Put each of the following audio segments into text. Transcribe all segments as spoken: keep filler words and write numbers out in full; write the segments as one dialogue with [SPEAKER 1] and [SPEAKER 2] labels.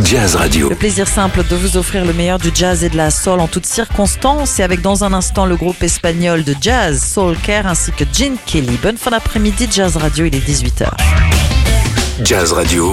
[SPEAKER 1] Jazz Radio.
[SPEAKER 2] Le plaisir simple de vous offrir le meilleur du jazz et de la soul en toutes circonstances, et avec dans un instant le groupe espagnol de jazz Soul Care ainsi que Gene Kelly. Bonne fin d'après-midi, Jazz Radio, il est dix-huit heures.
[SPEAKER 1] Jazz Radio.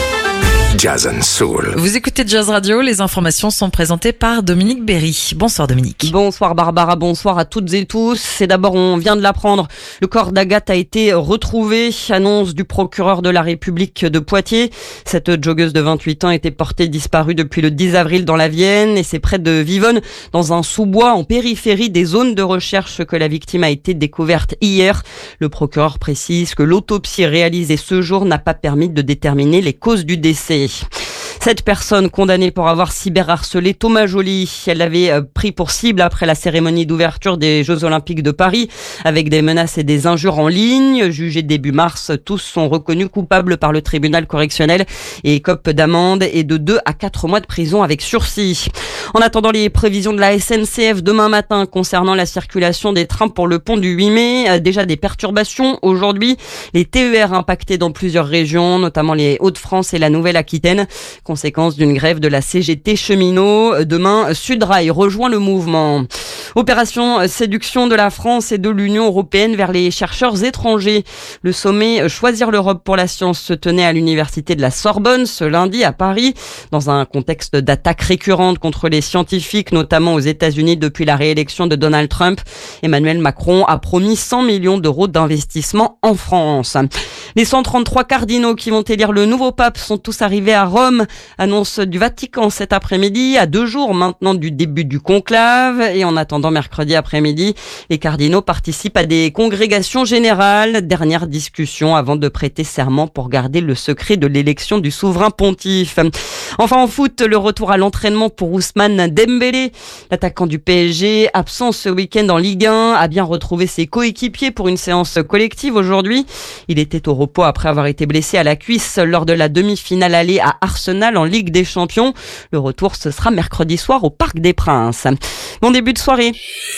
[SPEAKER 1] Jazz and Soul.
[SPEAKER 2] Vous écoutez Jazz Radio, les informations sont présentées par Dominique Berry. Bonsoir Dominique.
[SPEAKER 3] Bonsoir Barbara, bonsoir à toutes et tous. C'est d'abord, on vient de l'apprendre, le corps d'Agathe a été retrouvé, annonce du procureur de la République de Poitiers. Cette joggeuse de vingt-huit ans était portée disparue depuis le dix avril dans la Vienne, et c'est près de Vivonne, dans un sous-bois en périphérie des zones de recherche, que la victime a été découverte hier. Le procureur précise que l'autopsie réalisée ce jour n'a pas permis de déterminer les causes du décès. Cette personne condamnée pour avoir cyberharcelé Thomas Joly, elle l'avait pris pour cible après la cérémonie d'ouverture des Jeux Olympiques de Paris, avec des menaces et des injures en ligne. Jugés début mars, tous sont reconnus coupables par le tribunal correctionnel et écopent d'amende et de deux à quatre mois de prison avec sursis. En attendant les prévisions de la S N C F demain matin concernant la circulation des trains pour le pont du huit mai, déjà des perturbations aujourd'hui. Les T E R impactés dans plusieurs régions, notamment les Hauts-de-France et la Nouvelle-Aquitaine. Conséquence d'une grève de la C G T cheminot. Demain, Sudrail rejoint le mouvement. Opération séduction de la France et de l'Union européenne vers les chercheurs étrangers. Le sommet Choisir l'Europe pour la science se tenait à l'université de la Sorbonne ce lundi à Paris, dans un contexte d'attaques récurrentes contre les scientifiques, notamment aux États-Unis depuis la réélection de Donald Trump. Emmanuel Macron a promis cent millions d'euros d'investissement en France. Les cent trente-trois cardinaux qui vont élire le nouveau pape sont tous arrivés à Rome. Annonce du Vatican cet après-midi, à deux jours maintenant du début du conclave. Et en attendant mercredi après-midi, les cardinaux participent à des congrégations générales. Dernière discussion avant de prêter serment pour garder le secret de l'élection du souverain pontife. Enfin en foot, le retour à l'entraînement pour Ousmane Dembélé. L'attaquant du P S G, absent ce week-end en Ligue un, a bien retrouvé ses coéquipiers pour une séance collective aujourd'hui. Il était au repos après avoir été blessé à la cuisse lors de la demi-finale allée à Arsenal en Ligue des Champions. Le retour, ce sera mercredi soir au Parc des Princes. Bon début de soirée.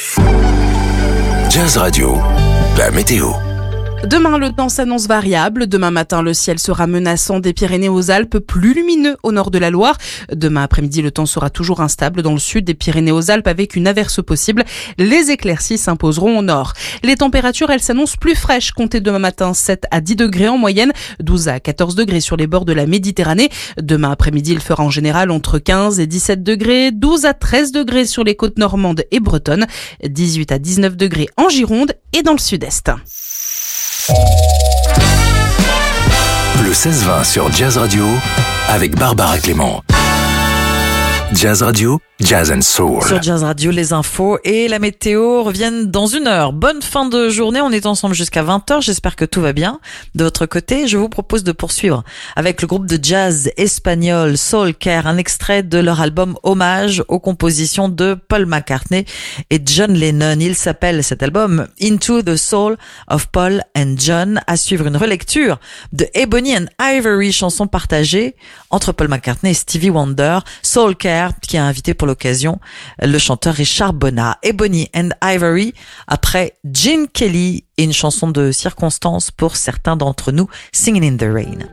[SPEAKER 1] Jazz Radio, la météo.
[SPEAKER 4] Demain, le temps s'annonce variable. Demain matin, le ciel sera menaçant des Pyrénées aux Alpes, plus lumineux au nord de la Loire. Demain après-midi, le temps sera toujours instable dans le sud des Pyrénées aux Alpes avec une averse possible. Les éclaircies s'imposeront au nord. Les températures, elles s'annoncent plus fraîches. Comptez demain matin sept à dix degrés en moyenne, douze à quatorze degrés sur les bords de la Méditerranée. Demain après-midi, il fera en général entre quinze et dix-sept degrés, douze à treize degrés sur les côtes normandes et bretonnes, dix-huit à dix-neuf degrés en Gironde et dans le sud-est.
[SPEAKER 1] Le seize vingt sur Jazz Radio avec Barbara Clément. Jazz Radio, Jazz and Soul.
[SPEAKER 2] Sur Jazz Radio, les infos et la météo reviennent dans une heure. Bonne fin de journée, on est ensemble jusqu'à vingt heures, j'espère que tout va bien. De votre côté, je vous propose de poursuivre avec le groupe de jazz espagnol Soul Care, un extrait de leur album Hommage aux compositions de Paul McCartney et John Lennon. Il s'appelle cet album Into the Soul of Paul and John. À suivre une relecture de Ebony and Ivory, chanson partagée entre Paul McCartney et Stevie Wonder. Soul Care, qui a invité pour l'occasion le chanteur Richard Bonnat. Ebony and Ivory, après Gene Kelly et une chanson de circonstance pour certains d'entre nous, Singing in the Rain.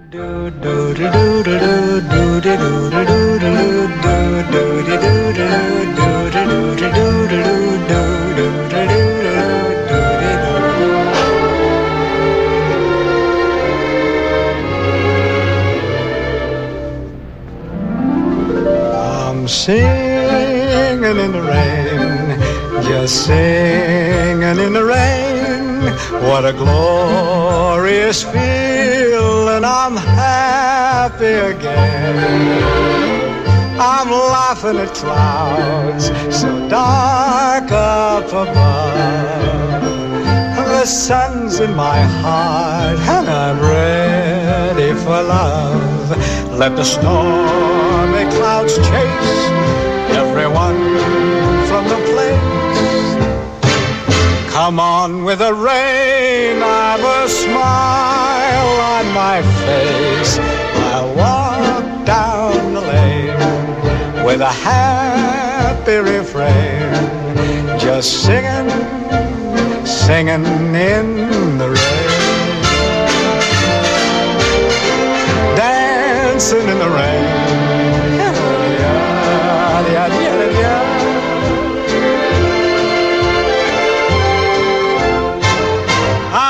[SPEAKER 5] Singing in the rain, just singing in the rain. What a glorious feeling, I'm happy again. I'm laughing at clouds so dark up above. The sun's in my heart and I'm ready for love. Let the stormy clouds chase everyone from the place. Come on with the rain, I've a smile on my face. I'll walk down the lane with a happy refrain, just singing, singing in the rain. Dancing in the rain,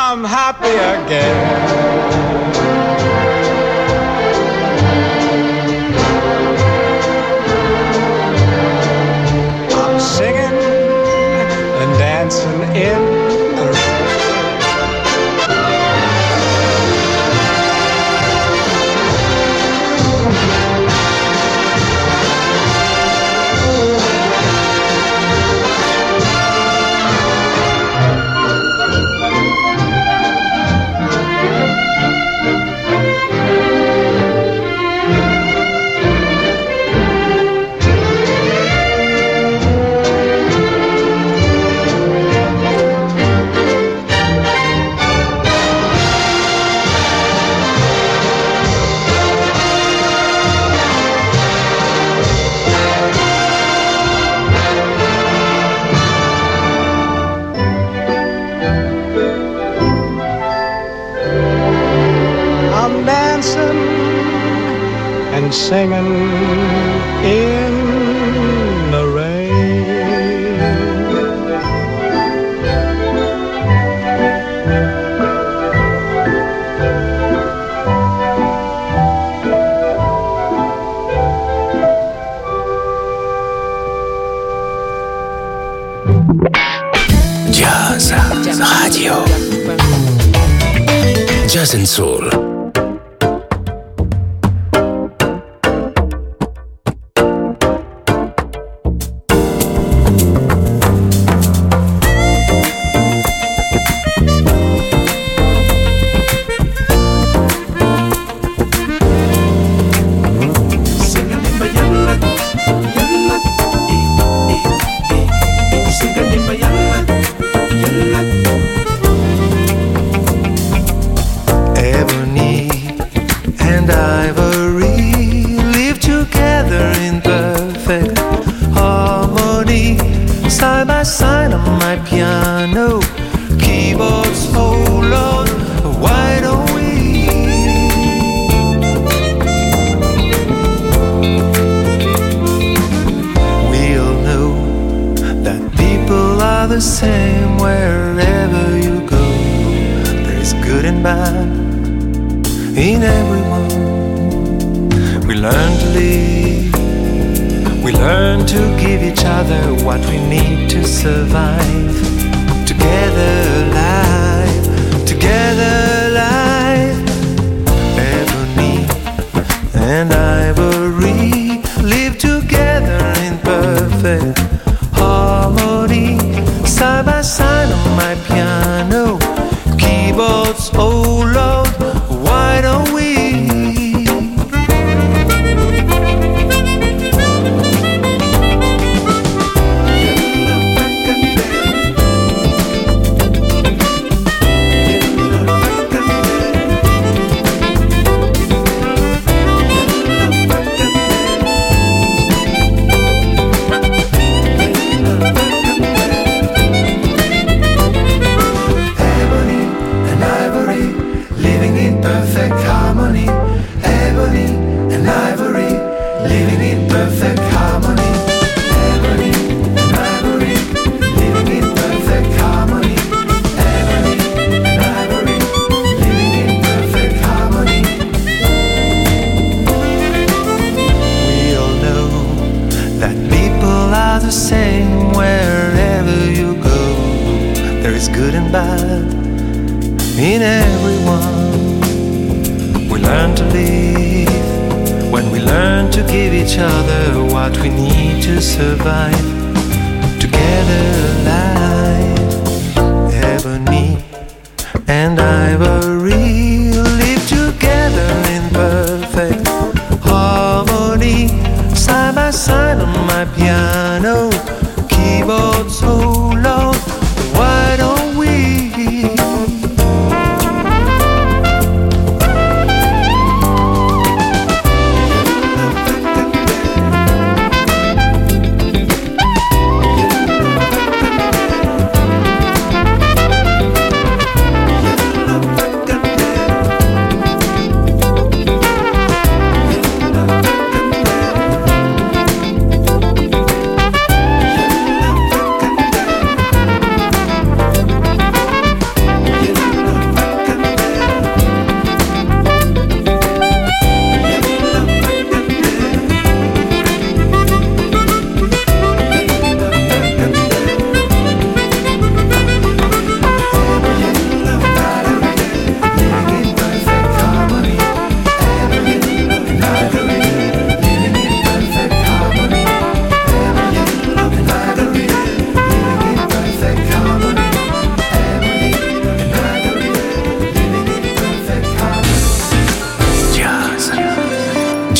[SPEAKER 5] I'm happy again. Singing and dancing in the rain. And singing in the rain.
[SPEAKER 1] Jazz Radio. Jazz and Soul.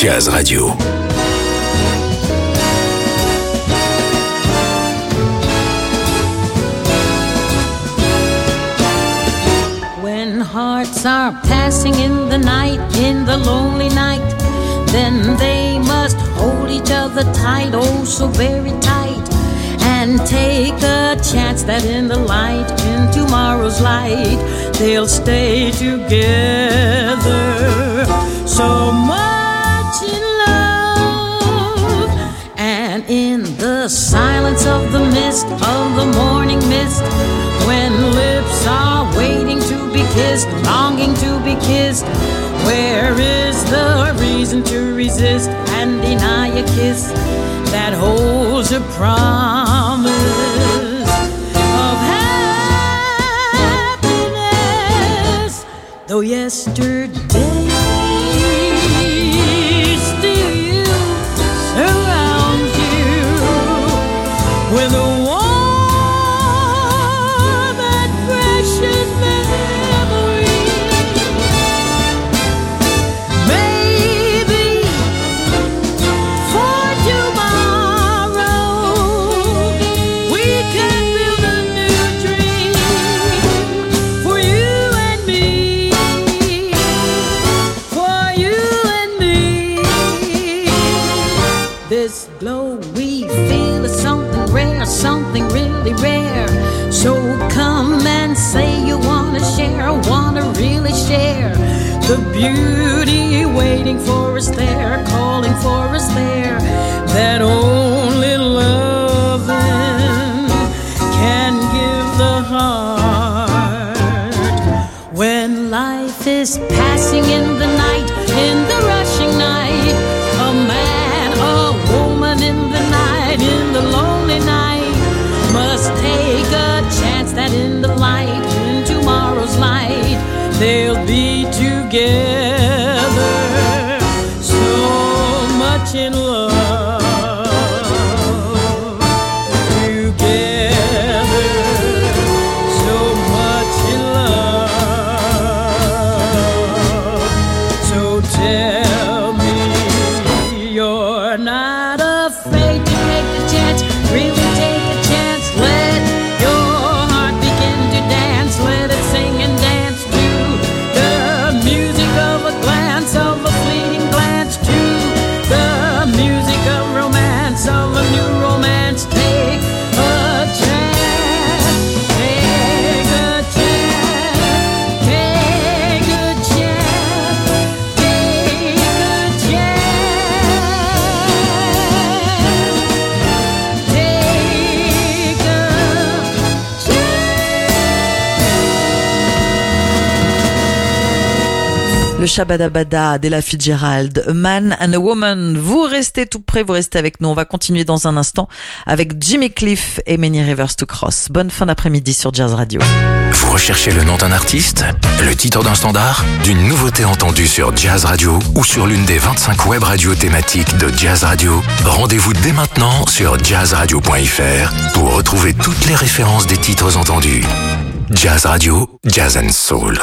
[SPEAKER 1] Jazz Radio.
[SPEAKER 6] When hearts are passing in the night, in the lonely night, then they must hold each other tight, oh so very tight, and take a chance that in the light, in tomorrow's light, they'll stay together. So much in love, and in the silence of the mist, of the morning mist, when lips are waiting to be kissed, longing to be kissed, where is the reason to resist and deny a kiss that holds a promise of happiness? Though yesterday still surrounds you with a warm and precious memory, maybe for tomorrow we can build a new dream for you and me, for you and me. This glow we feel is something rare, something really rare. So come and say you wanna share, wanna really share the beauty waiting for us there, calling for us there, that only loving can give the heart. When life is passing in the night, in the rushing night, a man, a woman in the night, in the lonely night, must take a chance that in the light, in tomorrow's light, they'll be together. So much in love, together. So much in love. So tell me you're not afraid to take the chance, really take a chance. Let your heart begin to dance, let it sing and dance to the music of a glance, of a fleeting glance, to the music of romance, of a new romance. Take a chance, take a chance, take a chance, take a chance, take a
[SPEAKER 2] Le Shabadabada d'Ella Fitzgerald, A Man and a Woman. Vous restez tout près, vous restez avec nous. On va continuer dans un instant avec Jimmy Cliff et Many Rivers to Cross. Bonne fin d'après-midi sur Jazz Radio.
[SPEAKER 1] Vous recherchez le nom d'un artiste, le titre d'un standard, d'une nouveauté entendue sur Jazz Radio ou sur l'une des vingt-cinq web radios thématiques de Jazz Radio? Rendez-vous dès maintenant sur jazz radio point f r pour retrouver toutes les références des titres entendus. Jazz Radio, Jazz and Soul.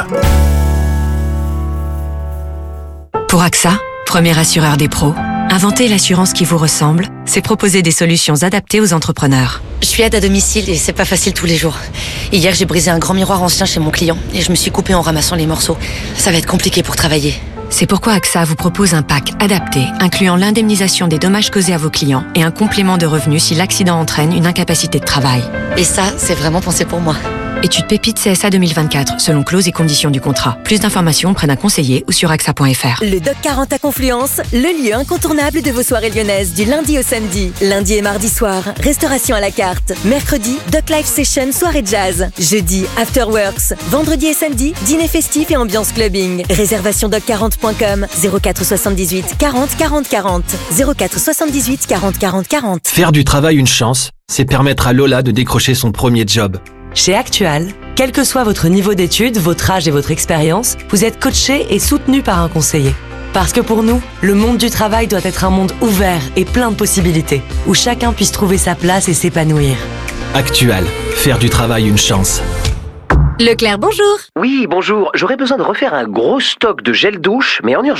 [SPEAKER 7] Pour A X A, premier assureur des pros, inventer l'assurance qui vous ressemble, c'est proposer des solutions adaptées aux entrepreneurs.
[SPEAKER 8] Je suis aide à domicile et c'est pas facile tous les jours. Hier, j'ai brisé un grand miroir ancien chez mon client et je me suis coupée en ramassant les morceaux. Ça va être compliqué pour travailler.
[SPEAKER 7] C'est pourquoi A X A vous propose un pack adapté, incluant l'indemnisation des dommages causés à vos clients et un complément de revenus si l'accident entraîne une incapacité de travail.
[SPEAKER 8] Et ça, c'est vraiment pensé pour moi.
[SPEAKER 7] Étude Pépite C S A deux mille vingt-quatre, selon clauses et conditions du contrat. Plus d'informations auprès d'un conseiller ou sur A X A point F R.
[SPEAKER 9] Le Doc quarante à Confluence, le lieu incontournable de vos soirées lyonnaises du lundi au samedi. Lundi et mardi soir, restauration à la carte. Mercredi, Doc Live Session, soirée jazz. Jeudi, Afterworks. Vendredi et samedi, dîner festif et ambiance clubbing. Réservation doc quarante point com, zéro quatre soixante-dix-huit quarante quarante quarante. zéro quatre soixante-dix-huit quarante quarante quarante.
[SPEAKER 10] Faire du travail une chance, c'est permettre à Lola de décrocher son premier job.
[SPEAKER 11] Chez Actual, quel que soit votre niveau d'études, votre âge et votre expérience, vous êtes coaché et soutenu par un conseiller. Parce que pour nous, le monde du travail doit être un monde ouvert et plein de possibilités, où chacun puisse trouver sa place et s'épanouir.
[SPEAKER 10] Actual, faire du travail une chance.
[SPEAKER 12] Leclerc, bonjour.
[SPEAKER 13] Oui, bonjour. J'aurais besoin de refaire un gros stock de gel douche, mais en urgence.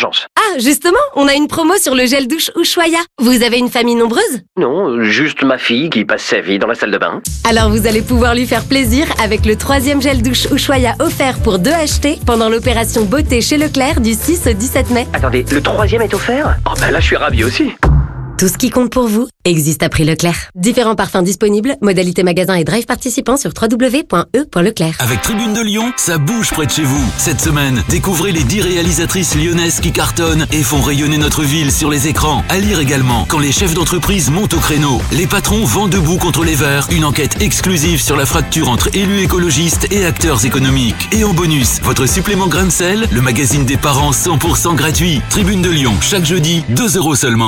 [SPEAKER 12] Ah, justement, on a une promo sur le gel douche Ushuaïa. Vous avez une famille nombreuse?
[SPEAKER 13] Non, juste ma fille qui passe sa vie dans la salle de bain.
[SPEAKER 12] Alors vous allez pouvoir lui faire plaisir avec le troisième gel douche Ushuaïa offert pour deux achetés pendant l'opération beauté chez Leclerc du six au dix-sept mai.
[SPEAKER 13] Attendez, le troisième est offert? Oh ben là je suis ravi aussi.
[SPEAKER 12] Tout ce qui compte pour vous existe à prix Leclerc. Différents parfums disponibles, modalité magasin et drive participants sur w w w point e point leclerc.
[SPEAKER 14] Avec Tribune de Lyon, ça bouge près de chez vous. Cette semaine, découvrez les dix réalisatrices lyonnaises qui cartonnent et font rayonner notre ville sur les écrans. À lire également, quand les chefs d'entreprise montent au créneau. Les patrons vont debout contre les verts. Une enquête exclusive sur la fracture entre élus écologistes et acteurs économiques. Et en bonus, votre supplément grain de sel, le magazine des parents cent pour cent gratuit. Tribune de Lyon, chaque jeudi, deux euros seulement.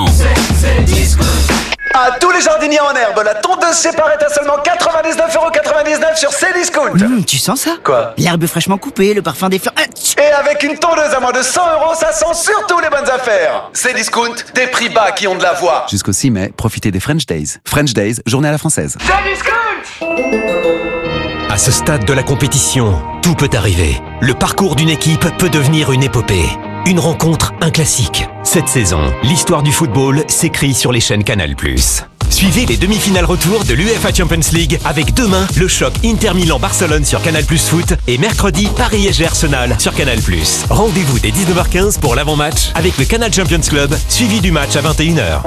[SPEAKER 15] À tous les jardiniers en herbe, la tondeuse sépare est à seulement quatre-vingt-dix-neuf euros quatre-vingt-dix-neuf sur Cdiscount.
[SPEAKER 16] Mmh, tu sens ça?
[SPEAKER 15] Quoi?
[SPEAKER 16] L'herbe fraîchement coupée, le parfum des fleurs.
[SPEAKER 15] Et avec une tondeuse à moins de cent euros, ça sent surtout les bonnes affaires. Cdiscount, des prix bas qui ont de la voix.
[SPEAKER 17] Jusqu'au six mai, profitez des French Days. French Days, journée à la française.
[SPEAKER 15] Cdiscount!
[SPEAKER 18] À ce stade de la compétition, tout peut arriver. Le parcours d'une équipe peut devenir une épopée. Une rencontre, un classique. Cette saison, l'histoire du football s'écrit sur les chaînes Canal plus. Suivez les demi-finales retour de l'UEFA Champions League avec demain le choc Inter Milan-Barcelone sur Canal plus Foot et mercredi Paris-S G Arsenal sur Canal plus. Rendez-vous dès dix-neuf heures quinze pour l'avant-match avec le Canal Champions Club suivi du match à vingt et une heures.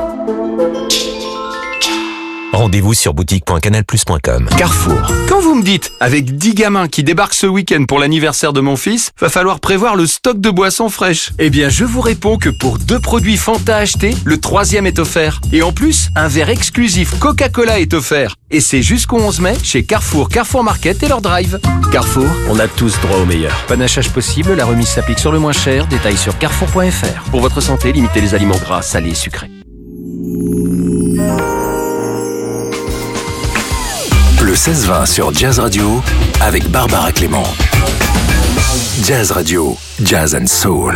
[SPEAKER 18] Rendez-vous sur boutique point canal plus point com.
[SPEAKER 19] Carrefour. Quand vous me dites, avec dix gamins qui débarquent ce week-end pour l'anniversaire de mon fils, va falloir prévoir le stock de boissons fraîches. Eh bien, je vous réponds que pour deux produits Fanta achetés, le troisième est offert. Et en plus, un verre exclusif Coca-Cola est offert. Et c'est jusqu'au onze mai chez Carrefour, Carrefour Market et leur drive. Carrefour, on a tous droit au meilleur. Panachage possible, la remise s'applique sur le moins cher. Détails sur carrefour point f r. Pour votre santé, limitez les aliments gras, salés et sucrés.
[SPEAKER 1] Le seize vingt sur Jazz Radio avec Barbara Clément. Jazz Radio, Jazz and Soul.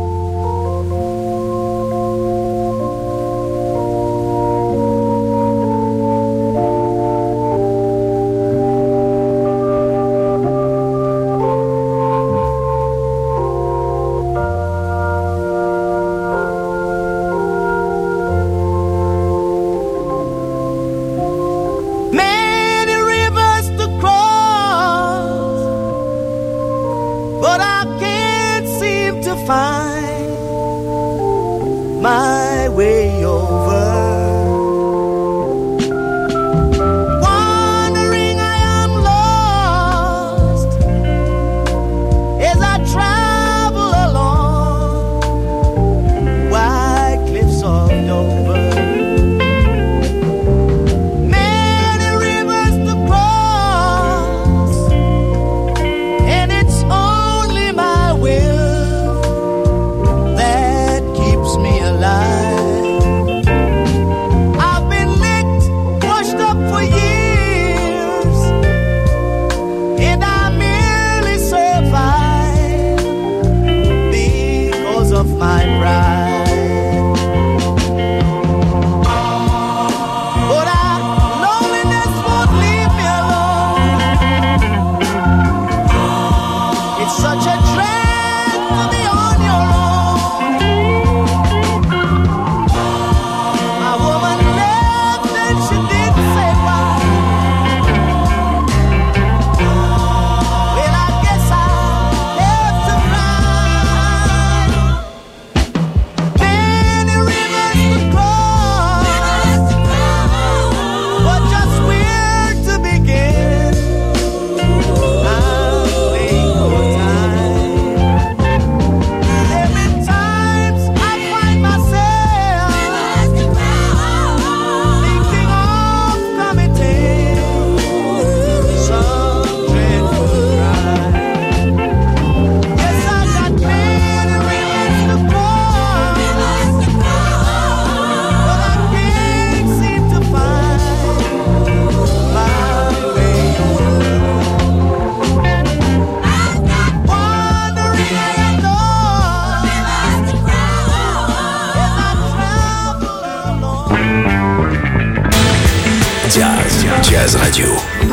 [SPEAKER 1] Jazz Radio,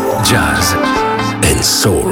[SPEAKER 1] Jazz and Soul.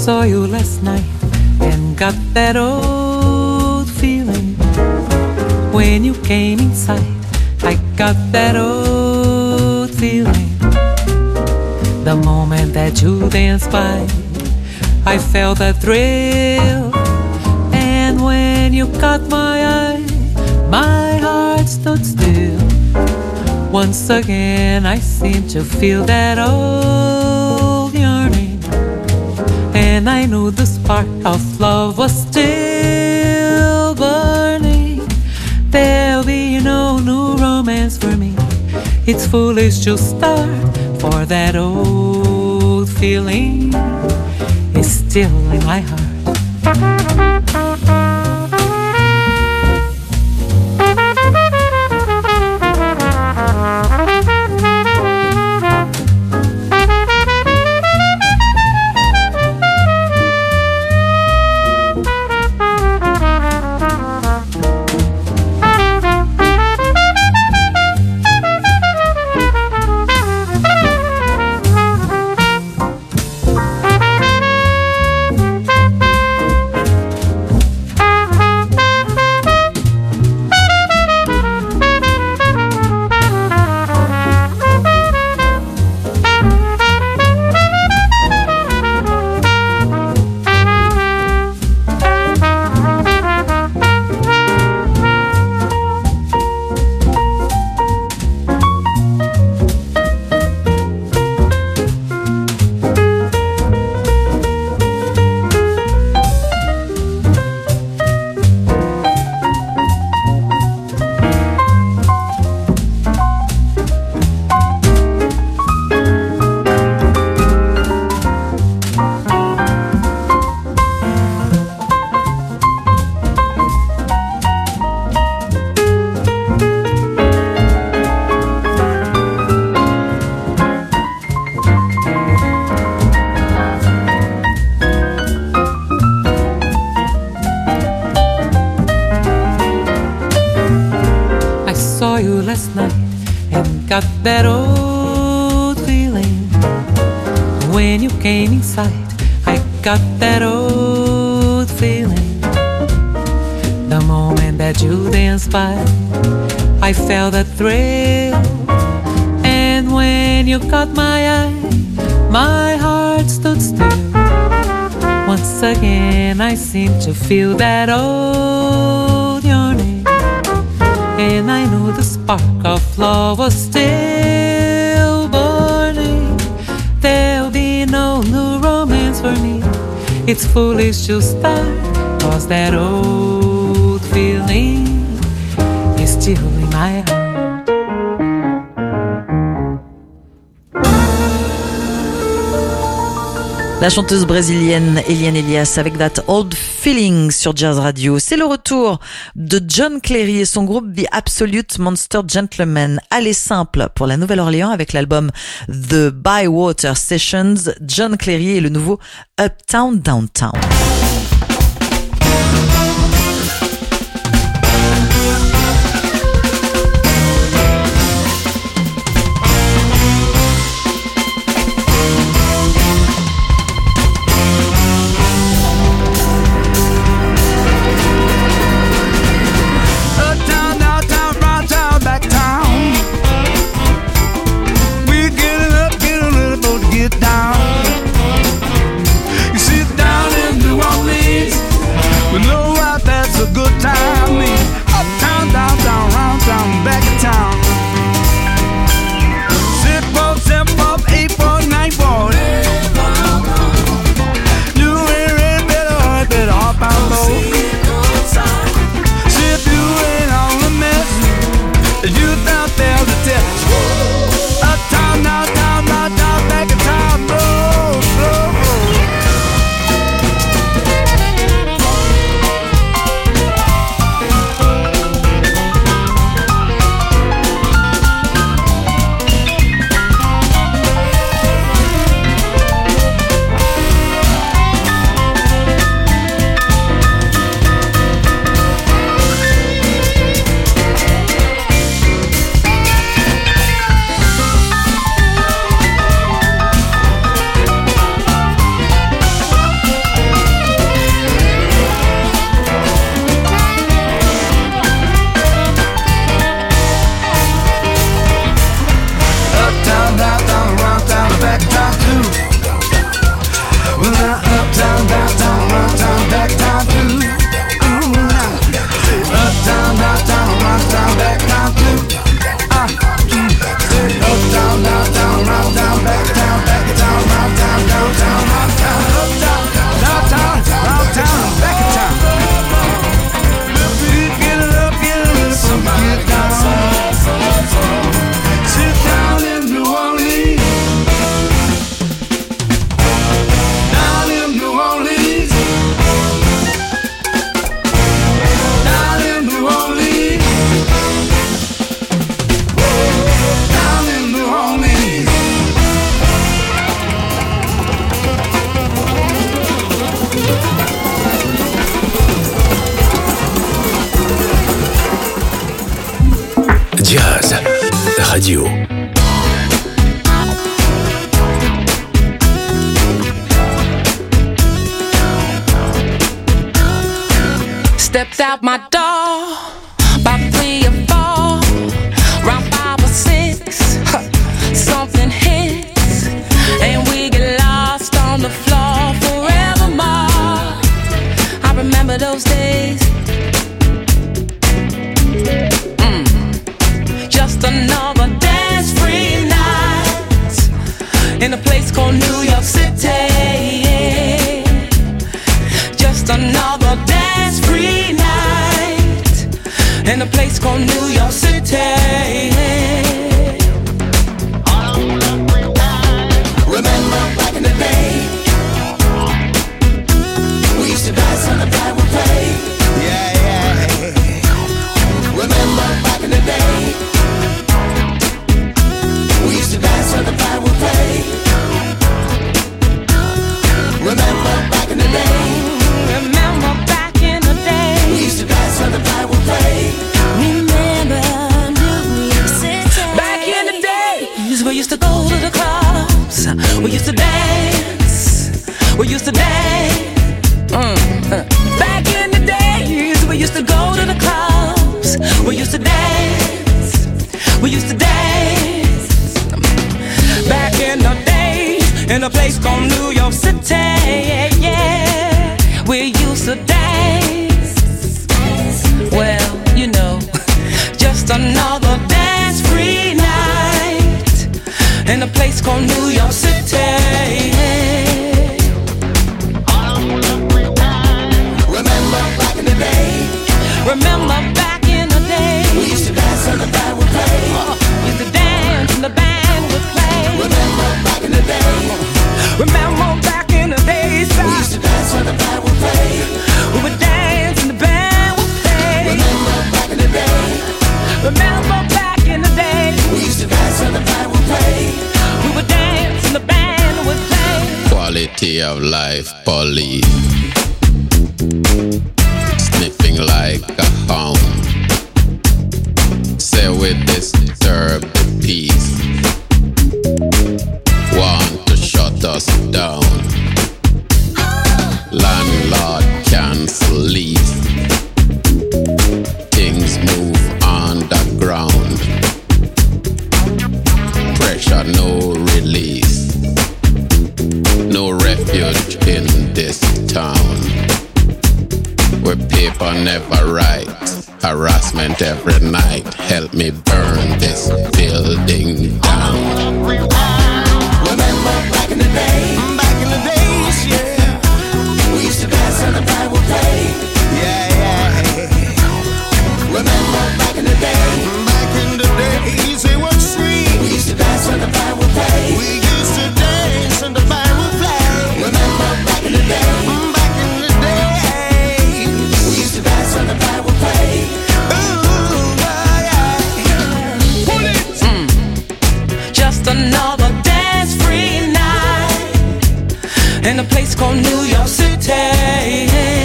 [SPEAKER 6] saw you last night and got that old feeling. When you came inside, I got that old feeling. The moment that you danced by, I felt that thrill. And when you caught my eye, my heart stood still. Once again I seemed to feel that old yearning, and I knew the spark of love was still burning. There'll be no new romance for me. It's foolish to start, for that old feeling is still in my heart. Got that old feeling. When you came inside, I got that old feeling. The moment that you danced by, I felt that thrill. And when you caught my eye, my heart stood still. Once again I seemed to feel that old yearning, and I knew the spark of love was still burning. There'll be no new romance for me. It's foolish to start, 'cause that old feeling is still in my heart.
[SPEAKER 2] La chanteuse brésilienne Eliane Elias avec That Old Feeling sur Jazz Radio. C'est le retour de John Cleary et son groupe The Absolute Monster Gentlemen. Allez simple pour la Nouvelle-Orléans avec l'album The Bywater Sessions. John Cleary et le nouveau Uptown Downtown.
[SPEAKER 20] Down. You sit down in New Orleans.
[SPEAKER 1] Jazz Radio.
[SPEAKER 20] Stepped out my door, about three or four, round five or six, huh, something hits, and we get lost on the floor forevermore. I remember those days. Mm. Just another dance-free night in a place called New York City. Just another dance-free night in a place called New York City.
[SPEAKER 6] Remember back in the day, we used to dance on the time we play. Yeah, yeah. Remember back in the day, we used to dance on the time we play. Remember back in the day.
[SPEAKER 20] Remember back in the day,
[SPEAKER 6] we used to dance on the Bible play.
[SPEAKER 20] Remember New York City. Back in the days, we used to go to the clubs. We used to dance. We used to dance. Mm. Back in the days, we used to go to the clubs. We used to dance. We used to dance. Back in the days, in a place called New York City. Yeah, we used to dance. Well, you know, just another dance-free night in a place called New York City.
[SPEAKER 6] Remember back in the day.
[SPEAKER 20] Remember back in the day,
[SPEAKER 6] we used to dance on the band would play.
[SPEAKER 20] Uh, used to dance and the band would play.
[SPEAKER 6] Remember back in the day.
[SPEAKER 20] Remember back in the days,
[SPEAKER 6] we used to dance on the band would play.
[SPEAKER 20] We would dance and the band would play.
[SPEAKER 6] Remember back in the day.
[SPEAKER 20] Remember back in the day,
[SPEAKER 6] we used to dance on the band would play.
[SPEAKER 20] We would dance and the band would play.
[SPEAKER 21] Quality of life police, sniffing like a hound. Say we disturb the peace, want to shut us down. Landlord cancel lease, things move underground. Pressure no release, no refuge in this town. Where paper never writes, harassment every night. Help me burn this building down.
[SPEAKER 6] Remember back in the day, back in the days, yeah. We used to dance on the Bible play. Yeah, yeah. Remember back in the day, back in the days, it was free. We used to dance on the Bible play. We used to dance on the Bible play. Remember back in the day, back in the day, we used to dance on the Bible play. Ooh, yeah, yeah.
[SPEAKER 20] Pull it. Mm. Just another dance-free night in a place called New York City.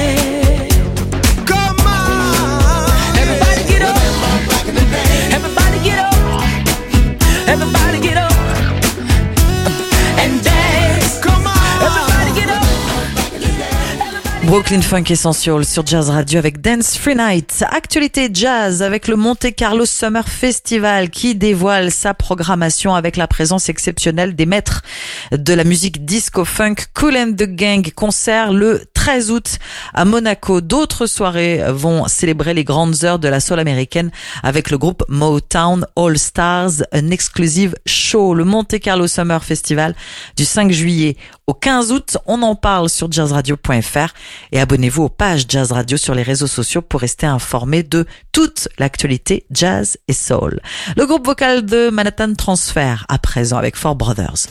[SPEAKER 6] Come on,
[SPEAKER 20] everybody get up. Everybody get up. Everybody get up and dance. Come on, everybody get up.
[SPEAKER 2] Brooklyn Funk Essential sur Jazz Radio avec Dance Free Night. Actualité jazz avec le Monte Carlo Summer Festival qui dévoile sa programmation avec la présence exceptionnelle des maîtres de la musique disco funk. Kool and the Gang concert le treize août à Monaco. D'autres soirées vont célébrer les grandes heures de la soul américaine avec le groupe Motown All Stars, un exclusive show. Le Monte Carlo Summer Festival du cinq juillet au quinze août. On en parle sur jazz radio point f r et abonnez-vous aux pages Jazz Radio sur les réseaux sociaux pour rester informé de toute l'actualité jazz et soul. Le groupe vocal de Manhattan Transfer à présent avec Four Brothers.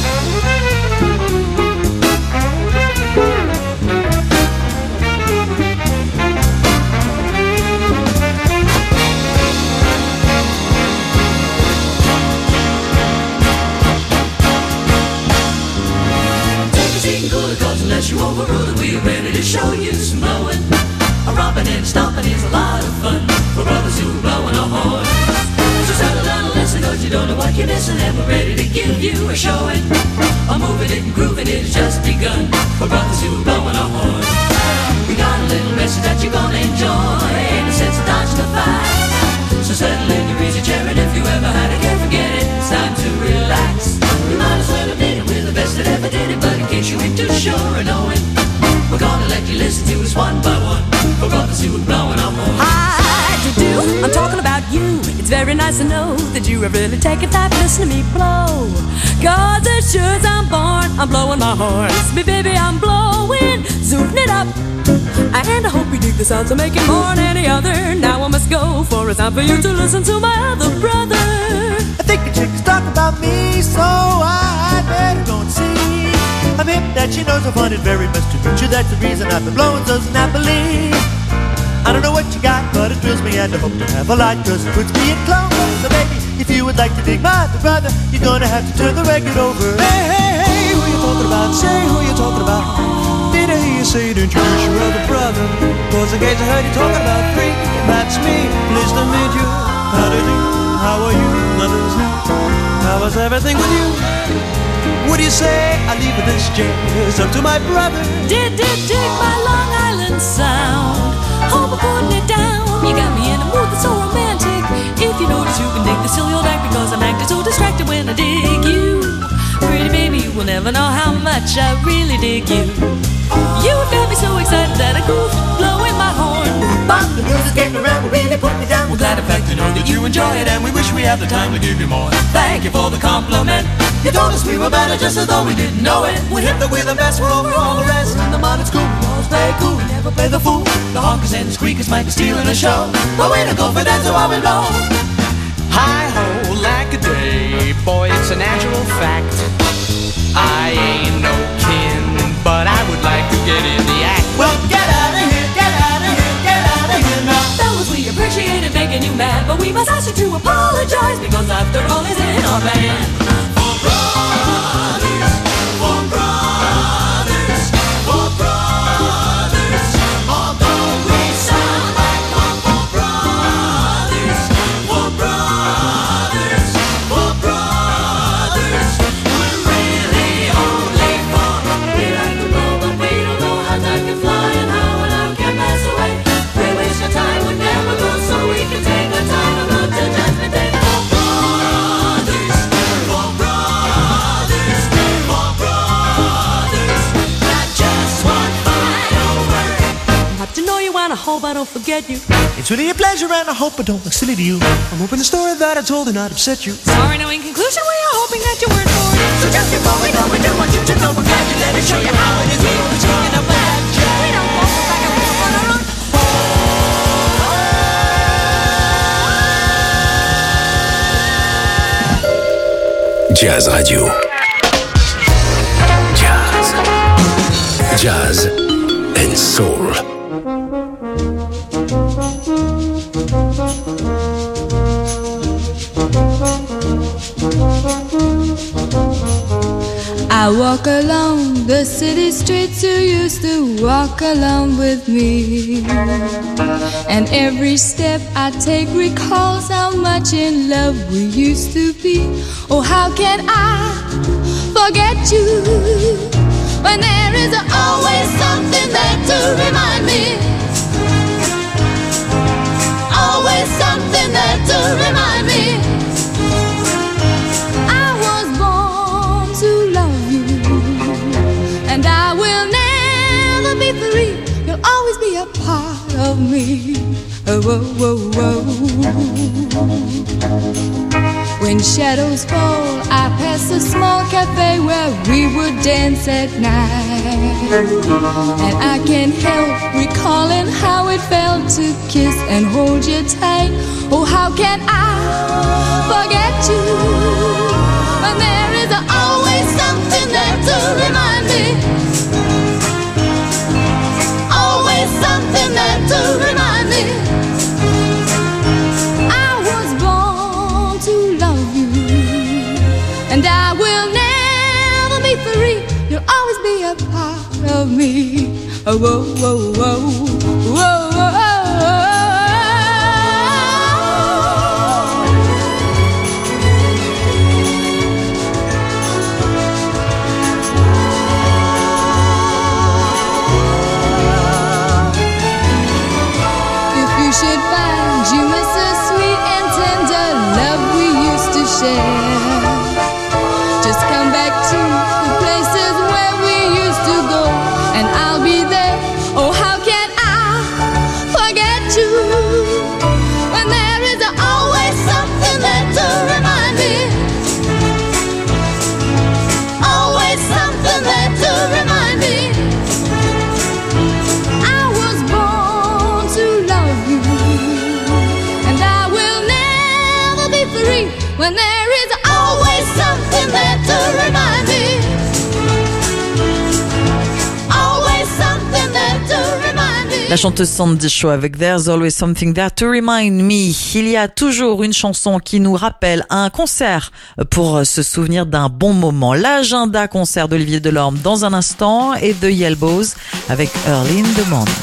[SPEAKER 6] Unless you overrule it, we're ready to show you some blowing. A romping and stomping is a lot of fun for brothers who are blowing a horn. you're missing, and we're ready to give you a showing. A moving it and grooving it has just begun. For brothers who are blowing our horn. We got a little message that you're gonna enjoy. Ain't a sense of dodging the fight. So settle in your easy chair, and if you ever had a care, forget it. It's time to relax. You might as well admit it, we're the best that ever did it. But in case you ain't too sure of knowing, we're gonna let you listen to us one by one. For brothers who are blowing our horn.
[SPEAKER 3] Hi, to do, I'm talking about you. It's very nice to know that you have really taken time to listen to me blow. Cause as sure as I'm born, I'm blowing my horn. Me baby, I'm blowing, zooming it up. And I hope you dig the sounds of making more than any other. Now I must go, for it's time for you to listen to my other brother.
[SPEAKER 22] I think the chick is talking about me, so I better go and see. I'm hip that she knows I find it very much to meet you. That's the reason I've been blowing so snappily. I don't know what you got, but it thrills me and I hope to have a lot, cause it puts me in clover. So baby, if you would like to dig my other brother, you're gonna have to turn the record over.
[SPEAKER 23] Hey, hey, hey, who you talking about? Say who you talking about. Did I hear you say to introduce your other brother? Cause in case I heard you talking about three, that's me. Pleased to meet you. How do you do? How are you? Others know. How was everything with you? What do you say? I leave with this jazz up to my brother.
[SPEAKER 3] Did, did, dig my Long Island sound. Hope I'm putting it down. You got me in a mood that's so romantic. If you notice, you can dig the silly old act, because I'm acting so distracted when I dig you. Pretty baby, you will never know how much I really dig you. You got me so excited that I goof, blowing my horn.
[SPEAKER 22] But the music's getting around, really put me down.
[SPEAKER 6] We're glad in fact to know that you enjoy it, and we wish we had the time to give you more. Thank you for the compliment.
[SPEAKER 22] You told us we were better just as though we didn't know it. We're hip that we're the best, we're over all the rest.
[SPEAKER 6] In the modern school, we always play cool, we never play the fool. The honkers and the squeakers might be stealing the show, but we don't go for that, so I will blow.
[SPEAKER 24] Hi-ho, lack-a-day, boy, it's a natural fact. I ain't no kin, but I would like to get in the act.
[SPEAKER 22] Well, get out of here, get out of here, get out of here now.
[SPEAKER 3] Fellas, we appreciate it making you mad, but we must ask you to apologize, because after all, he's in our band.
[SPEAKER 6] For brothers, for brothers, for brothers, although we sound like one. For brothers, for brothers, for brothers, we're really only four. We like to blow, but we don't know how time can fly and how an hour can pass away. We wish our time would never go, so we can take our time and go to Judgment Day. For brothers, for brothers, for brothers, not just one fight over.
[SPEAKER 3] Not to know you and I hope I don't forget you.
[SPEAKER 22] It's really a pleasure and I hope I don't look silly to you.
[SPEAKER 23] I'm hoping the story that I told did not upset you.
[SPEAKER 3] Sorry, no, in conclusion, we are hoping that you weren't bored.
[SPEAKER 6] So just before we go, we do want you to know we're glad you let us show you how it is. We were swinging a bad jazz.
[SPEAKER 3] We don't walk the back and forth on our own.
[SPEAKER 1] Jazz Radio. Jazz. Jazz and Soul.
[SPEAKER 25] I walk along the city streets, you used to walk along with me. And every step I take recalls how much in love we used to be. Oh, how can I forget you when there is always something there to remind me? Always something there to remind me. And I will never be free. You'll always be a part of me. Oh, oh, oh, oh. When shadows fall, I pass a small cafe where we would dance at night. And I can't help recalling how it felt to kiss and hold you tight. Oh, how can I forget you when there is always something there to remind me? Always something there to remind me. I was born to love you, and I will never be free. You'll always be a part of me. Oh, whoa, whoa, whoa, whoa, whoa. when there is always something there to remind me. Always something there to remind me.
[SPEAKER 2] La chanteuse Sandy Shaw avec There's Always Something There to Remind Me. Il y a toujours une chanson qui nous rappelle un concert pour se souvenir d'un bon moment. L'agenda concert d'Olivier Delorme dans un instant et The Yelbows avec Early in the Morning.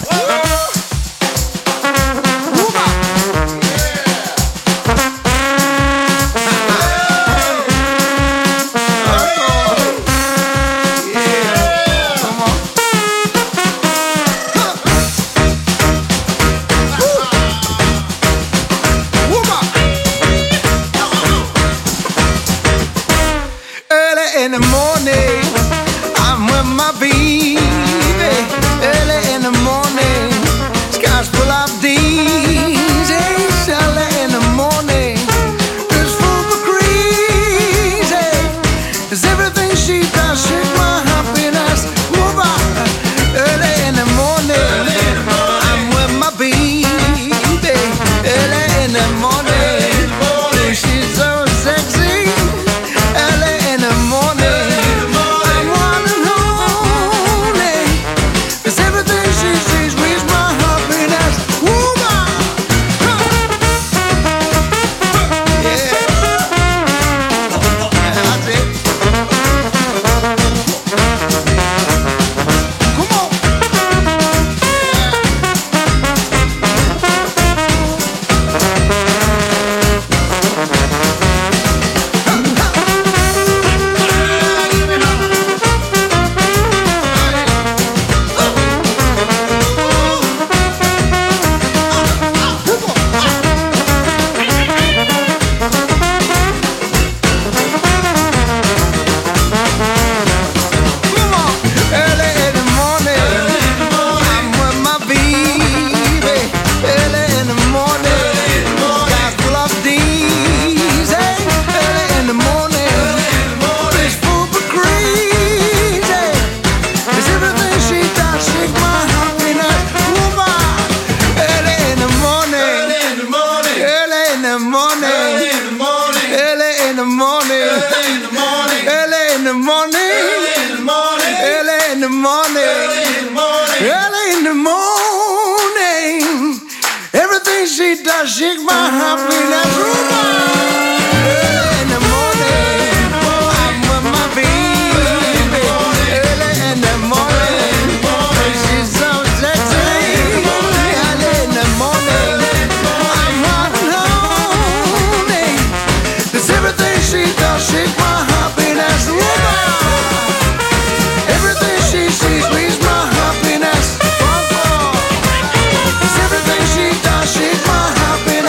[SPEAKER 23] In the morning, I'm with my baby. Early in the morning, skies full of daisies. Early in the morning, it's full of crazy. 'Cause everything she does, shake my happiness. Move on. Early in the morning, I'm with my baby. Early in the morning, she's so sexy. Early in the morning. Shake my happiness. Early in the morning, I'm with my baby. Early in the morning, she's so sexy. Early in the morning, I'm walking home. 'Cause everything she does, shake my happiness. Everything she sees, raise my happiness. 'Cause everything she does, shake my happiness.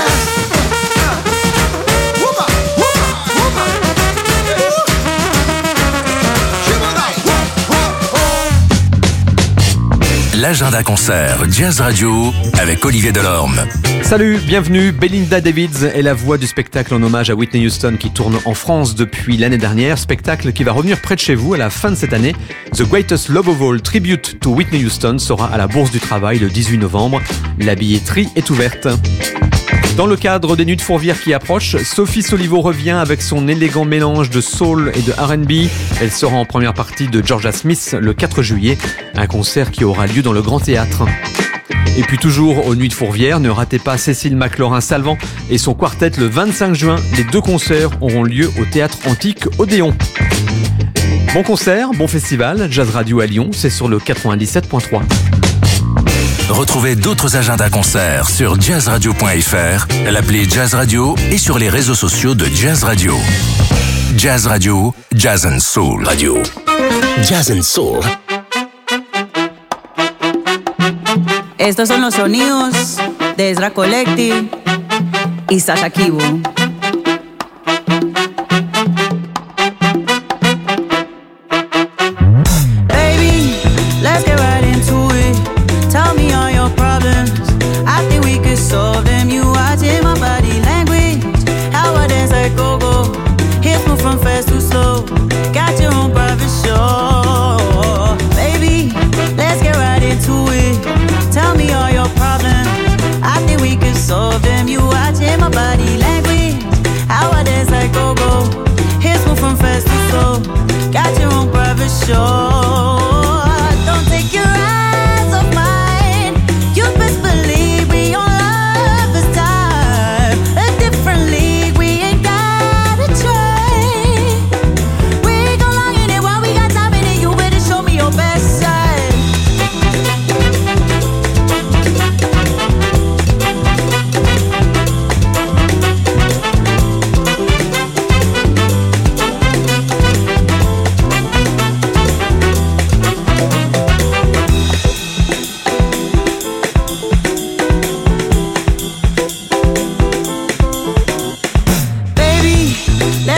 [SPEAKER 1] L'agenda concert Jazz Radio avec Olivier Delorme.
[SPEAKER 10] Salut, bienvenue. Belinda Davids est la voix du spectacle en hommage à Whitney Houston qui tourne en France depuis l'année dernière. Spectacle qui va revenir près de chez vous à la fin de cette année. The Greatest Love of All Tribute to Whitney Houston sera à la Bourse du Travail le dix-huit novembre. La billetterie est ouverte. Dans le cadre des Nuits de Fourvière qui approchent, Sophie Solivo revient avec son élégant mélange de soul et de R and B. Elle sera en première partie de Georgia Smith le quatre juillet, un concert qui aura lieu dans le Grand Théâtre. Et puis toujours aux Nuits de Fourvière, ne ratez pas Cécile McLaurin-Salvant et son quartet le vingt-cinq juin. Les deux concerts auront lieu au Théâtre Antique Odéon. Bon concert, bon festival, Jazz Radio à Lyon, c'est sur le quatre-vingt-dix-sept point trois.
[SPEAKER 1] Retrouvez d'autres agendas concerts sur jazz radio point f r, l'appli Jazz Radio et sur les réseaux sociaux de Jazz Radio. Jazz Radio, Jazz and Soul Radio. Jazz and Soul.
[SPEAKER 4] Estos son los sonidos de Ezra Collective y Sasha Kibo. Baby, let's get right into it. Tell me all your problems. I think we could solve them. You watching my body language. How I dance like go-go. Hips move from fast to slow. Got your own private show. Baby, let's get right into it. Tell me all your problems. I think we could solve them. You watching my body language.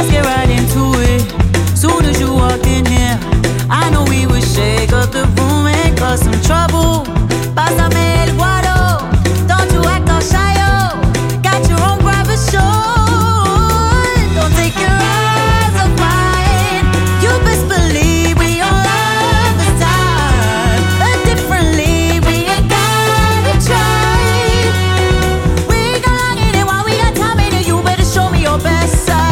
[SPEAKER 4] let's get right into it. Soon as you walked in here, I know we would shake up the room and cause some trouble. Pásame el guaro, don't you act all shy, oh. Got your own private show. Don't take your eyes off mine. You best believe we all love this time, but differently. We ain't gotta try. We ain't gonna long in it while we got time in it. You better show me your best side.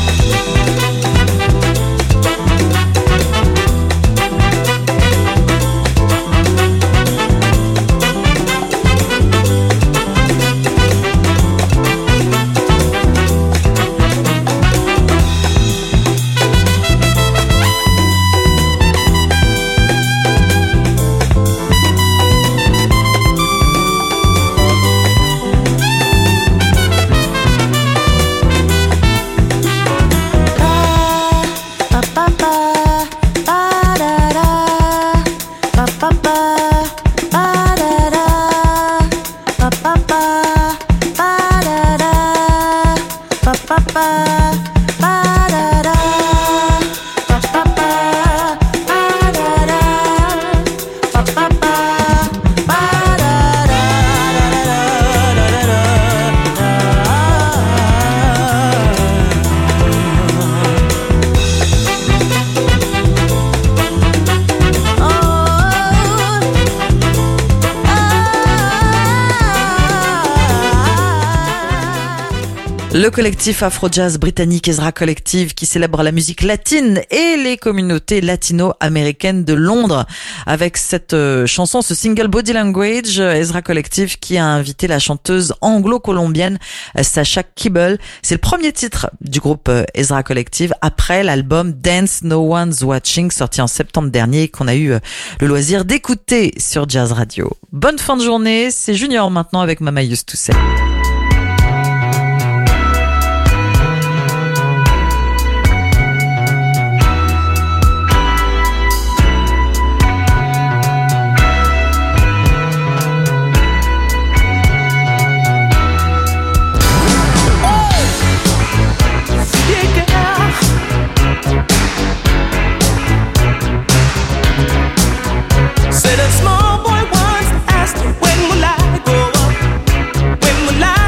[SPEAKER 2] Le collectif Afro-Jazz britannique Ezra Collective qui célèbre la musique latine et les communautés latino-américaines de Londres. Avec cette euh, chanson, ce single Body Language, Ezra Collective qui a invité la chanteuse anglo-colombienne Sasha Kibble. C'est le premier titre du groupe euh, Ezra Collective après l'album Dance No One's Watching sorti en septembre dernier qu'on a eu euh, le loisir d'écouter sur Jazz Radio. Bonne fin de journée, c'est Junior maintenant avec Mama Used to Say.
[SPEAKER 20] Said a small boy once asked, when will I grow up? When will I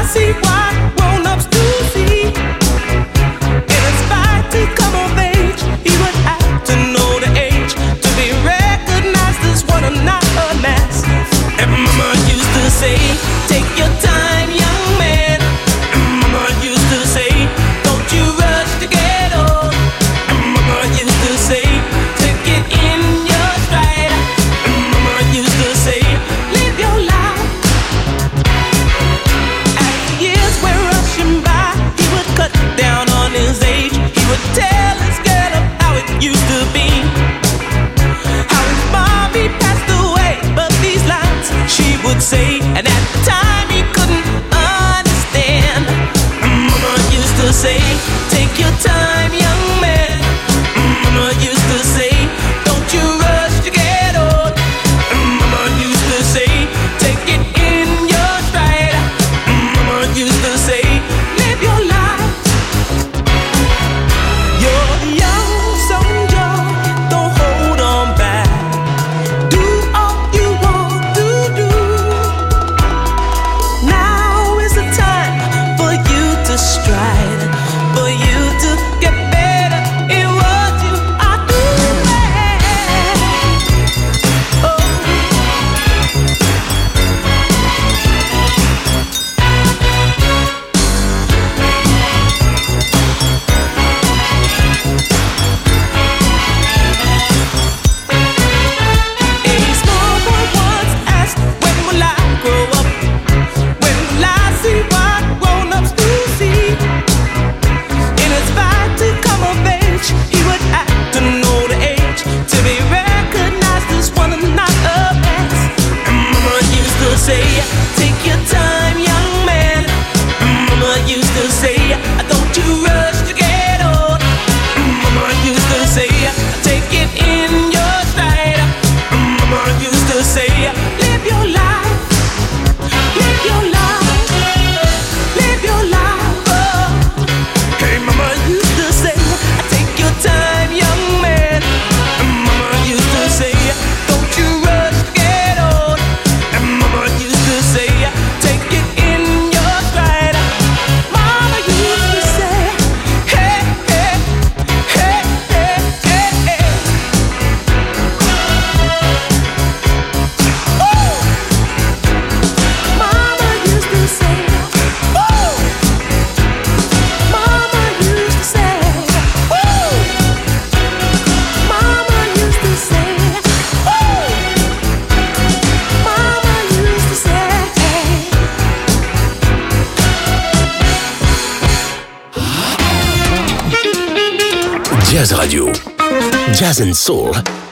[SPEAKER 1] Jazz Radio. Jazz and Soul.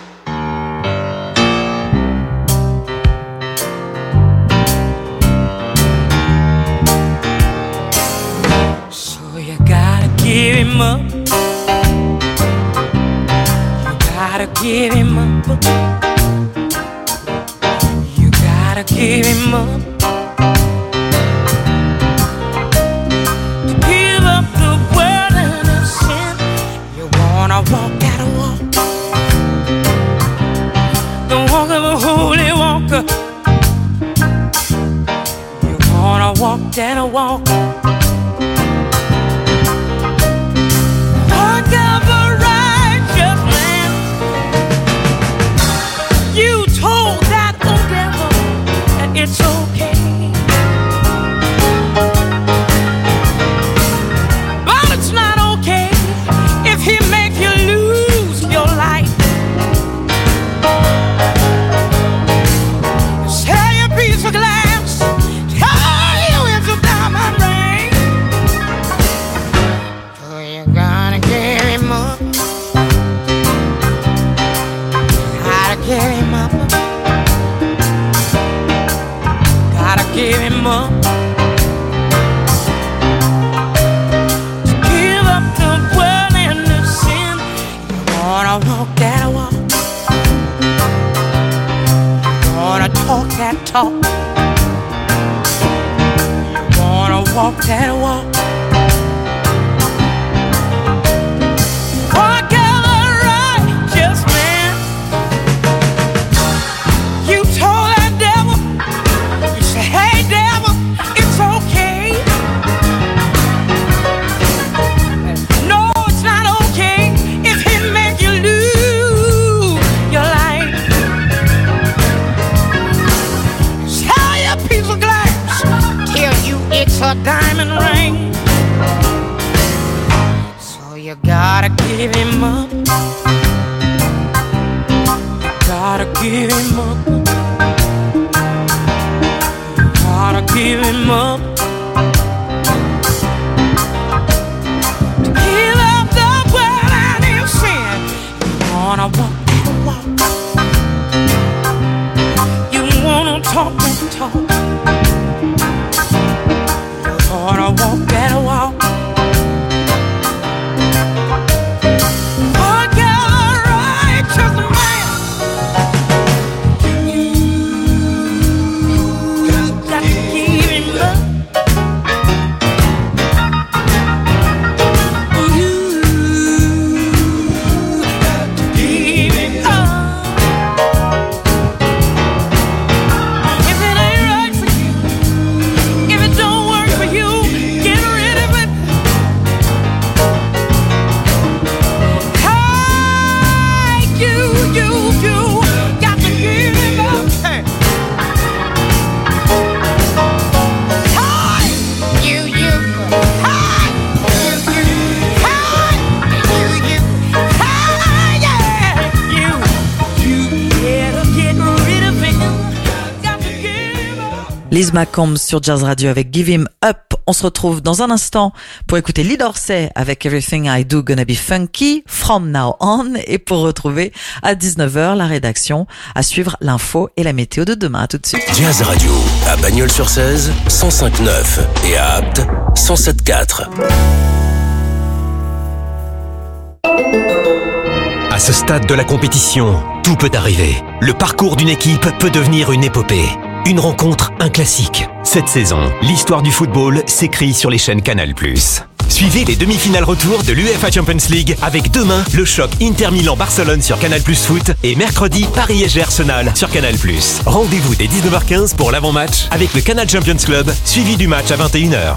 [SPEAKER 20] So you gotta give him up. You gotta give him up. You gotta give him up. Walk that walk, the walk of a holy walker. You wanna walk that walk, walk of a righteous man. You told that old devil that it's okay, but it's not okay if he makes you lose your life. Sell your piece of glass, tie you with a diamond ring. So you're gonna give him up. Gotta give him up. Gotta give him up. Walk that walk, wanna talk that talk, you wanna walk that walk, walk of a righteous man. You told that devil, you said, hey devil, it's okay. No, it's not okay if he make you lose your life. Sell your piece of glass till you it's a diamond ring. So you gotta give him up. You gotta give him up. You gotta give him up. Give up the world and his sin. You wanna walk that walk. You wanna talk that talk. You wanna walk that walk. Walk of a righteous man. You got to give him up. Give him up. If it ain't right for you, if it don't work for you, get rid of it. Hey, you, you, you got to give him up. Hey, you, you, hey, you, you, hey, you, you, hey, yeah, you, you better get rid of him. Got to give him up.
[SPEAKER 2] Liz McCombs sur Jazz Radio avec Give Him Up. On se retrouve dans un instant pour écouter Lee Dorsey avec Everything I Do Gonna Be Funky, From Now On, et pour retrouver à dix-neuf heures la rédaction, à suivre l'info et la météo de demain. À tout de suite.
[SPEAKER 1] Jazz Radio, à Bagnols-sur-Cèze, cent cinq neuf et à Apt, cent sept quatre.
[SPEAKER 18] À ce stade de la compétition, tout peut arriver. Le parcours d'une équipe peut devenir une épopée. Une rencontre, un classique. Cette saison, l'histoire du football s'écrit sur les chaînes Canal plus. Suivez les demi-finales retour de l'U E F A Champions League avec demain le choc Inter Milan-Barcelone sur Canal plus Foot et mercredi Paris-S G Arsenal sur Canal plus. Rendez-vous dès dix-neuf heures quinze pour l'avant-match avec le Canal Champions Club, suivi du match à vingt et une heures.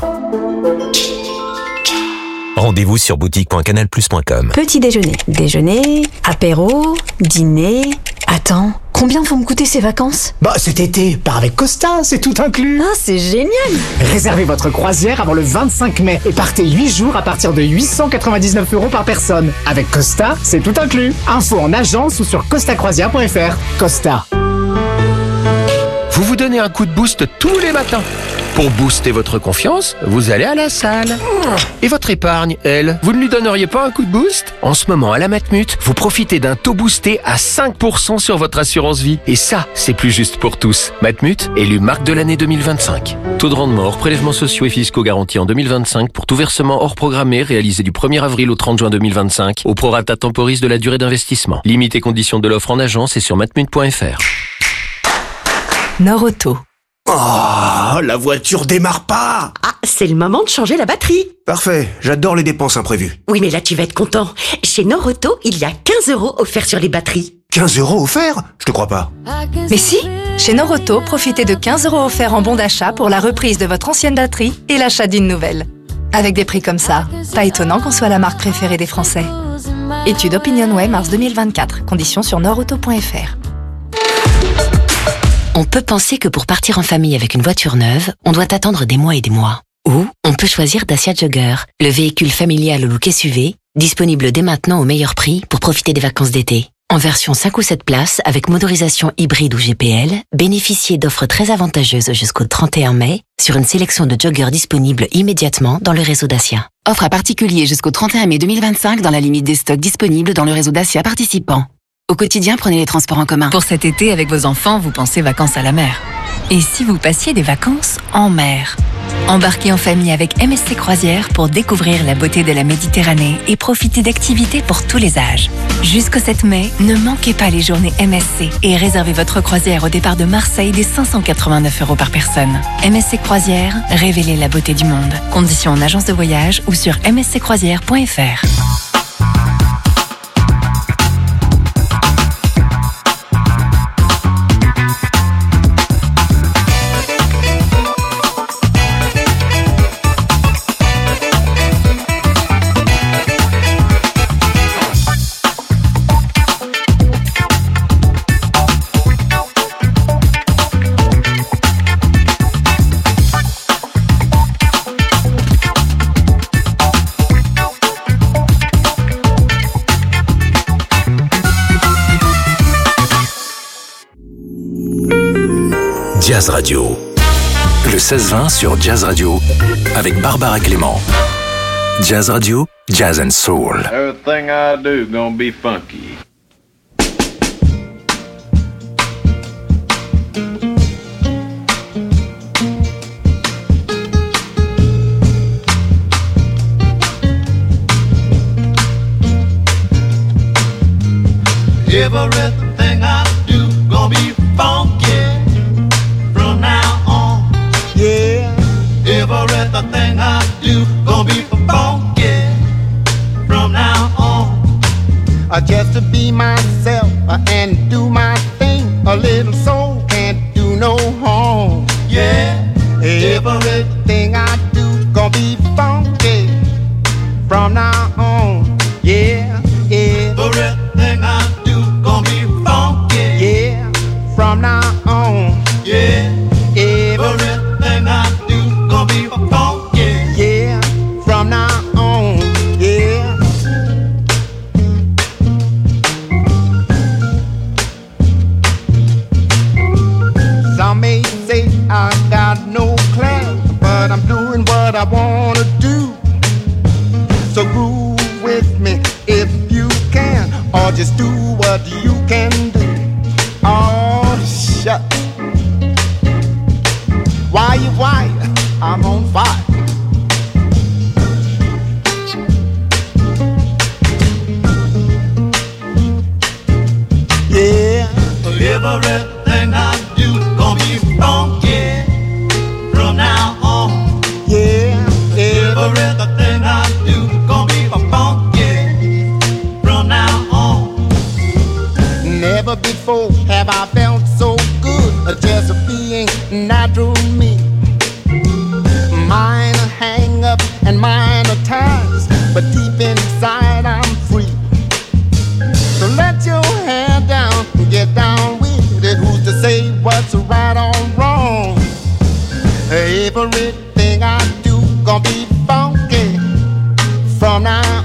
[SPEAKER 18] Rendez-vous sur boutique point canal plus point com.
[SPEAKER 5] Petit déjeuner, déjeuner, apéro, dîner. Attends, combien vont me coûter ces vacances?
[SPEAKER 7] Bah cet été, pars avec Costa, c'est tout inclus.
[SPEAKER 5] Ah, c'est génial.
[SPEAKER 7] Réservez votre croisière avant le vingt-cinq mai et partez huit jours à partir de huit cent quatre-vingt-dix-neuf euros par personne. Avec Costa, c'est tout inclus. Info en agence ou sur costa croisière point f r. Costa.
[SPEAKER 19] Vous vous donnez un coup de boost tous les matins.
[SPEAKER 8] Pour booster votre confiance, vous allez à la salle. Et votre épargne, elle, vous ne lui donneriez pas un coup de boost? En ce moment, à la Matmut, vous profitez d'un taux boosté à cinq pour cent sur votre assurance vie. Et ça, c'est plus juste pour tous. Matmut, élu marque de l'année deux mille vingt-cinq. Taux de rendement hors prélèvements sociaux et fiscaux garantis en deux mille vingt-cinq pour tout versement hors programmé réalisé du premier avril au trente juin deux mille vingt-cinq au prorata temporis de la durée d'investissement. Limite et conditions de l'offre en agence et sur matmut point f r.
[SPEAKER 9] Nord-Auto.
[SPEAKER 11] Oh, la voiture démarre pas!
[SPEAKER 12] Ah, c'est le moment de changer la batterie.
[SPEAKER 11] Parfait, j'adore les dépenses imprévues.
[SPEAKER 12] Oui, mais là tu vas être content. Chez Nord-Auto, il y a quinze euros offerts sur les batteries.
[SPEAKER 11] quinze euros offerts? Je te crois pas.
[SPEAKER 9] Mais si! Chez Nord-Auto, profitez de quinze euros offerts en bon d'achat pour la reprise de votre ancienne batterie et l'achat d'une nouvelle. Avec des prix comme ça, pas étonnant qu'on soit la marque préférée des Français. Étude OpinionWay mars deux mille vingt-quatre. Conditions sur nordauto point f r.
[SPEAKER 13] On peut penser que pour partir en famille avec une voiture neuve, on doit attendre des mois et des mois. Ou on peut choisir Dacia Jogger, le véhicule familial au look S U V, disponible dès maintenant au meilleur prix pour profiter des vacances d'été. En version cinq ou sept places, avec motorisation hybride ou G P L, bénéficiez d'offres très avantageuses jusqu'au trente et un mai sur une sélection de joggers disponibles immédiatement dans le réseau Dacia.
[SPEAKER 26] Offre à particulier jusqu'au trente et un mai deux mille vingt-cinq dans la limite des stocks disponibles dans le réseau Dacia participant. Au quotidien, prenez les transports en commun.
[SPEAKER 9] Pour cet été, avec vos enfants, vous pensez vacances à la mer. Et si vous passiez des vacances en mer? Embarquez en famille avec M S C Croisières pour découvrir la beauté de la Méditerranée et profiter d'activités pour tous les âges. Jusqu'au sept mai, ne manquez pas les journées M S C et réservez votre croisière au départ de Marseille dès cinq cent quatre-vingt-neuf euros par personne. M S C Croisières, révélez la beauté du monde. Conditions en agence de voyage ou sur m s c croisières point f r.
[SPEAKER 1] Jazz Radio. Le seize vingt sur Jazz Radio avec Barbara Clément. Jazz Radio, Jazz and Soul.
[SPEAKER 27] Everything I do gonna be funky.
[SPEAKER 22] Everything I do gonna be funky. From now on, yeah. Everything I do gonna be funky. From now on, uh, just to be myself uh, and do my thing. A little soul can't do no harm. Yeah. Everything I do gonna be funky. From now on, yeah, yeah. Everything I do gonna be funky. Yeah. From now on, yeah. Everything I do gonna be funky. Yeah. From now on, yeah. Some may say I got no class, but I'm doing what I wanna do. So groove with me if you can, or just do what you can do. Oh, shucks. Why you why? I'm on fire. Yeah. Everything I do gonna be funky from now on. Yeah. Everything I do gonna be funky from now on. Never before have I felt so good, just being natural me. Minor hang up and minor ties, but deep inside I'm free. So let your hair down and get down with it. Who's to say what's right or wrong? Everything I do gonna be funky from now